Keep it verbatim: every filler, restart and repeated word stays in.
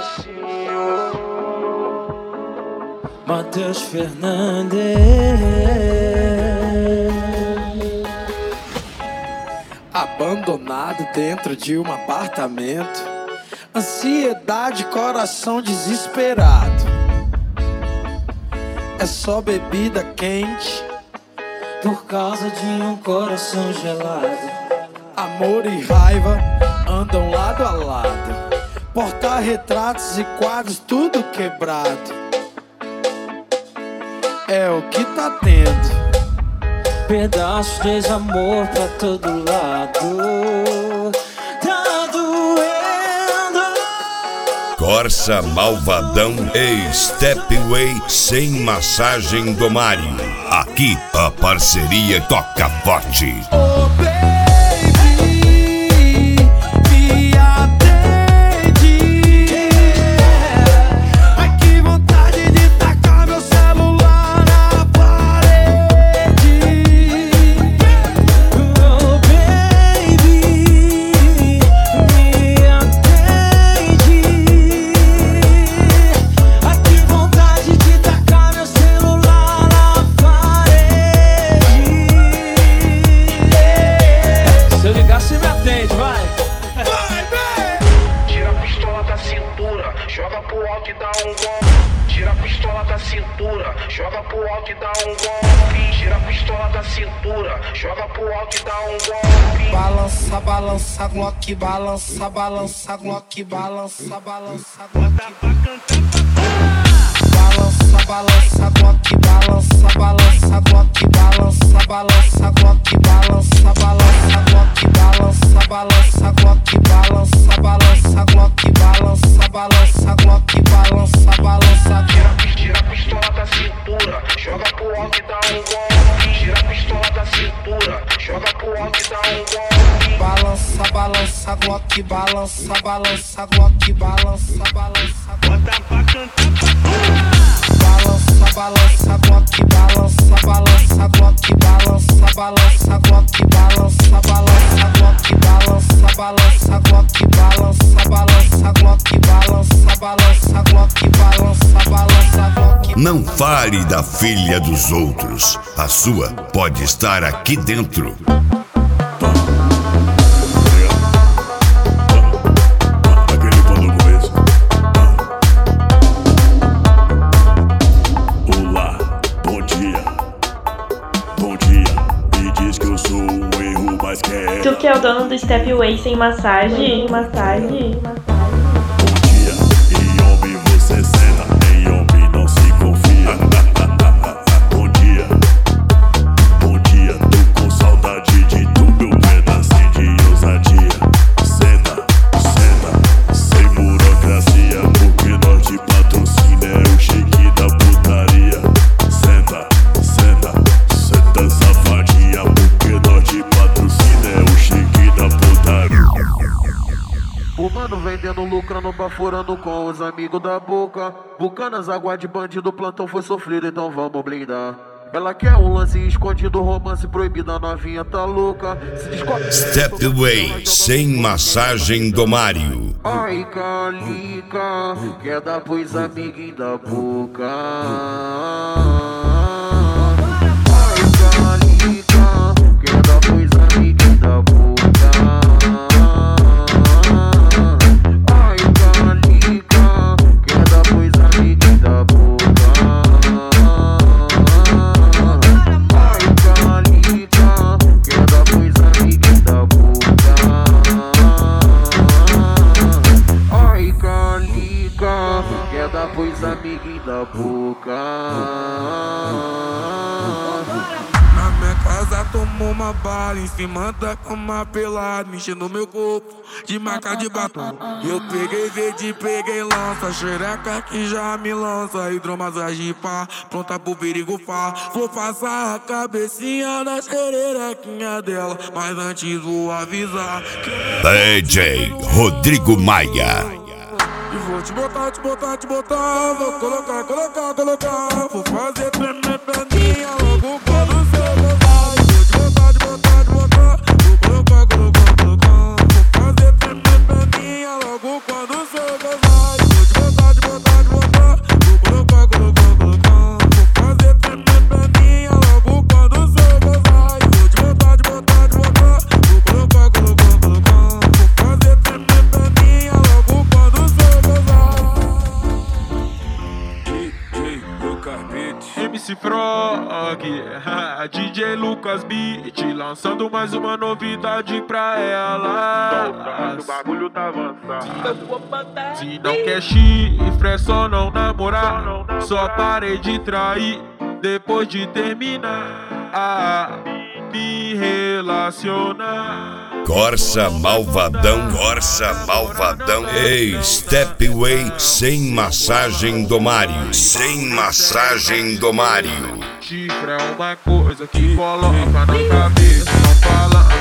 negocio. Matheus Fernandes. Abandonado dentro de um apartamento, ansiedade, coração desesperado. É só bebida quente por causa de um coração gelado. Amor e raiva andam lado a lado, porta-retratos e quadros tudo quebrado. É o que tá tendo, pedaços de desamor pra todo lado. Tá doendo. Corsa Malvadão e Stepway sem massagem do Mário. Aqui a parceria toca forte. Oh baby, me atende. Ai que vontade de tacar meu celular na parede. Oh baby, me atende. Ai que vontade de tacar meu celular na parede. Se eu ligar, você me atende, vai. Vai, vai. Tira a pistola da cintura, joga pro alto e dá um golpe. Tira a pistola da cintura, joga pro alto e dá um golpe. Tira a pistola da cintura, joga pro alto e dá um golpe. Balança, balança, Glock, balança, balança, Glock, balança, balança, Glock. Balança, balança, Glock, balança, balança, Glock, balança, balança, Glock, balança, balança, Glock, balança, balança, Glock, balança, balança, Glock, balança, balança, Glock, balança, balança. Tira, tira a pistola da cintura, joga pro alto e dá um golpe. Tira a pistola da cintura, joga pro alto e dá um golpe. Balança, balança, Glock, balança, balança, Glock, balança, balança. Bota pra cantar. Balança, balança, Glock, balança, balança, Glock, balança, balança, Glock, balança, balança, Glock, balança, balança, Glock, balança, balança, Glock, balança, balança, Glock, balança, balança, Glock. Não fale da filha dos outros. A sua pode estar aqui dentro. Tu que é o dono do Stepway sem massagem? Massagem? Bom dia, em homem você serra, em homem não se confia. Bom dia, bom dia, tô com saudade de tu, meu pedacinho de ousadia. Senta, senta, sem burocracia, porque nós de patrocínio é o chique da putaria. Senta, senta, senta safadinha, porque nós de patrocínio é o chique da putaria. O mano vendendo, lucrando, baforando com os amigos da boca. Bucanas, água de bandido, plantão foi sofrido, então vamos blindar. Ela quer um lance escondido, romance proibido, a novinha tá louca. Se descobre... Stepway sem massagem do Mário. Ai, calica, quer dar pros amiguinhos da boca. Ai, calica, quer dar pros amiguinhos da boca. Pois amiguinho da boca. Na minha casa tomou uma bala, em cima da cama pelado, mexendo no meu corpo de marca de batom. Eu peguei verde, peguei lança, xereca que já me lança, hidromassagem pá, pronta pro perigo pá. Vou passar a cabecinha na xerequinha dela, mas antes vou avisar que... D J Rodrigo Maia. E vou te botar, te botar, te botar. Vou colocar, colocar, colocar. Vou fazer tremer perninha logo quando você gozar. Vou te botar, te botar, te botar. Vou colocar, colocar, colocar. Vou fazer tremer perninha logo quando você gozar. Vou te aí, D J Lucas Beat, lançando mais uma novidade pra ela. O bagulho tá avançado. Se não quer chifre, é só não namorar. Só parei de trair depois de terminar a me relacionar. Corsa Malvadão, Corsa Malvadão. Ei, Stepway sem massagem do Mário. Sem massagem do Mário. Chifre é uma coisa que coloca na cabeça, não fala.